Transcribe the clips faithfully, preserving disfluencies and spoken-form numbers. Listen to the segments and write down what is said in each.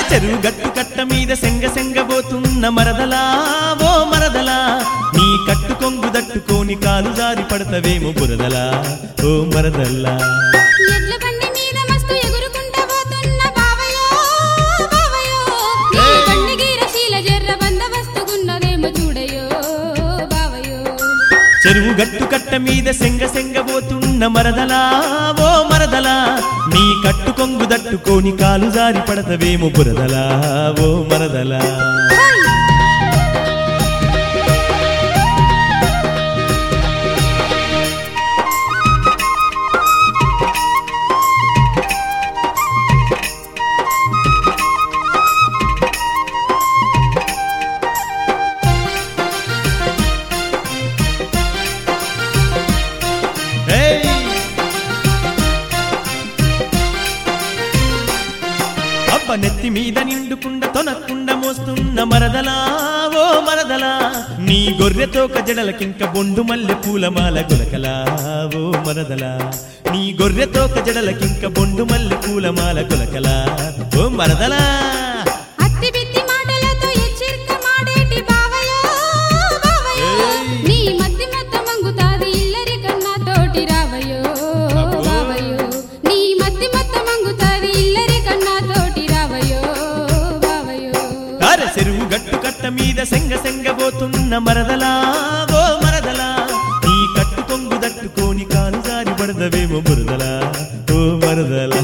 చెరువు గట్టు కట్ట మీద సెంగ సెంగబోతున్న మరదలా ఓ మరదలా నీ కట్టు కొంగు దట్టుకోని కాలు జారి పడతవేమో బురదలా ఓ మరదల్లా ఎడ్ల బండి మీద మస్తు ఎగురుకుంటా పోతున్న బావయో బావయో నీ బండి గీరశీల జర్ర బందవస్తుగున్నదేమో చూడయో బావయో చెరువు గట్టు కట్ట మీద సెంగ సెంగబోతున్న మరదలా ఓ మరదలా నీ కట్టు కొంగు దట్టుకోని కాలు జారి పడతవేమో బురదలా ఓ మరదలా నెత్తి మీద నిండుకుండ తొనకుండ మోస్తున్న మరదలా ఓ మరదలా నీ గొర్రెతో కజడలకింక బొండు మల్లె పూలమాల గులకలా ఓ మరదలా నీ గొర్రెతో కజడలకింక బొండు మల్లె పూలమాల గులకలా ఓ మరదలా అత్తి బిత్తి మాటలతో ఎచ్చిర్క మాడేటి బావయో బావయో నీ మత్తి మత్త మంగుతాది ఇల్లరి కన్నా తోటి రావయో బావయో నీ మత్తి మత్త మంగుతాది ఇల్లరి కన్నా తోటి రావయో బావయో అరే చెరువు గట్టు కట్ట మీద సెంగ సెంగబోతున్న మరదలా ఓ మరదలా నీ కట్టు కొంగు దట్టుకోని కాలు జారి పడదవేమో బురదలా ఓ మరదలా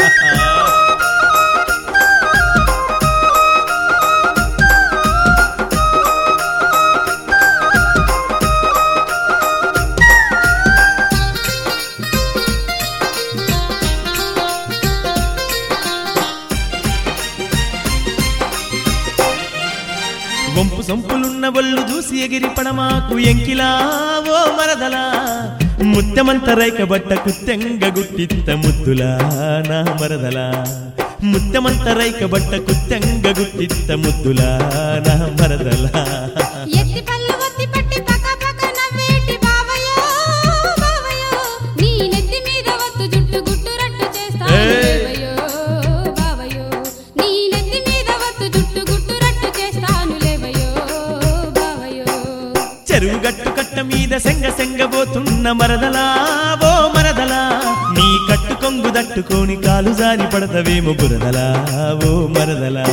వంపు సంపులున్న ఒళ్ళు చూసి ఎగిరి పడమాకు ఎంకిలా ఓ మరదలా ముత్తెమంత రైక బట్ట కుత్తెంగ గుట్టిత్త ముద్దులా నా మరదలా ముత్తెమంత రైక బట్ట కుత్తెంగ గుట్టిత్త ముద్దులా నా మరదలా ఎత్తి పళ్ళు ఒత్తి పట్టి పక పక నవ్వేటి బావయో బావయో నీ నెత్తి మీద వత్తు జుట్టు గుట్టు రట్టు చేస్తాను లేవయో బావయో నీ నెత్తి మీద వత్తు జుట్టు గుట్టు రట్టు చేస్తాను లేవయో బావయో చెరువు గట్టు కట్ట మీద సెంగ సెంగబోతున్న మరదలా ఓ మరదలా నీ కట్టు కొంగు దట్టుకోని కాలు జారి పడతవేమో బురదలా ఓ మరదలా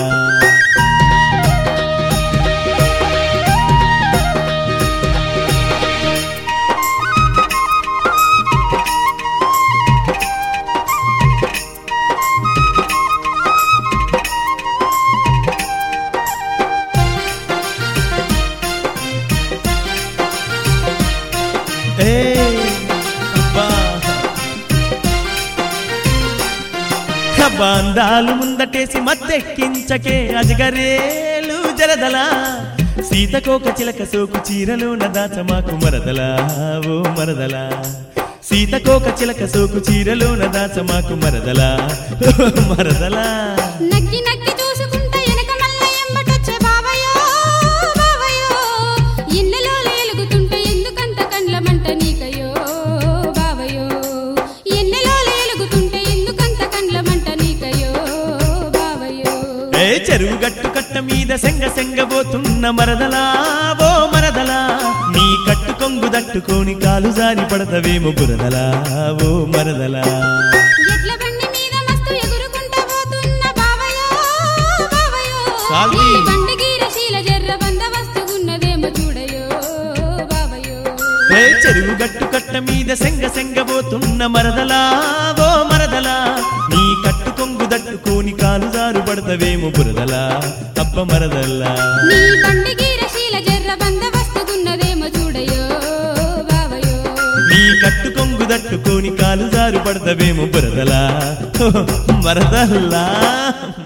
బాందాలు ముందటేసి మత్తెక్కించకే అజగరేలు జరదలా సీతకోక చిలక సోకు చీరలోన దాచమాకు మరదలా ఓ మరదలా సీతకోక చిలక సోకు చీరలోన దాచమాకు మరదలా మరదలా నక్కి నక్కి చూసుకుంటా ఎనక మల్ల ఎంబటొచ్చే బావయో బావయో ఇన్నెలో లేలుగుతుంటే ఎందుకంత కండ్లమంట నీకయో బావయో ఎన్నెలో లేలుగుతుంటే ఎందుకంత కండ్లమంట నీకయో బావయో ఏ చెరువు గట్టు కట్ట మీద సెంగ సెంగబోతున్న మరదలా ఓ మరదలా నీ కట్టు కొంగు దట్టుకోని కాలు జారి పడతవేమో బురదలా ఓ మరదలా ఎడ్ల బండి మీద మస్తు ఎగురుకుంటా పోతున్న బావయో బావయో సాల్వి. నీ బండి గీరశీల జర్ర బందవస్తుగున్నదేమో చూడయో బావయో ఏ చెరువు గట్టు కట్ట మీద సెంగ సెంగబోతున్న మరదలా ఓ మరదలా నీ కట్టు కొంగు దట్టుకోని కాలు జారు పడతవేమో బురదలా అబ్బ మరదల్లా నీ బండి గీరశీల జర్ర బందవస్తుగున్నదేమో చూడయో బావయో నీ కట్టు కొంగు దట్టుకోని కాలు జారు పడతవేమో బురదలా మరదల్లా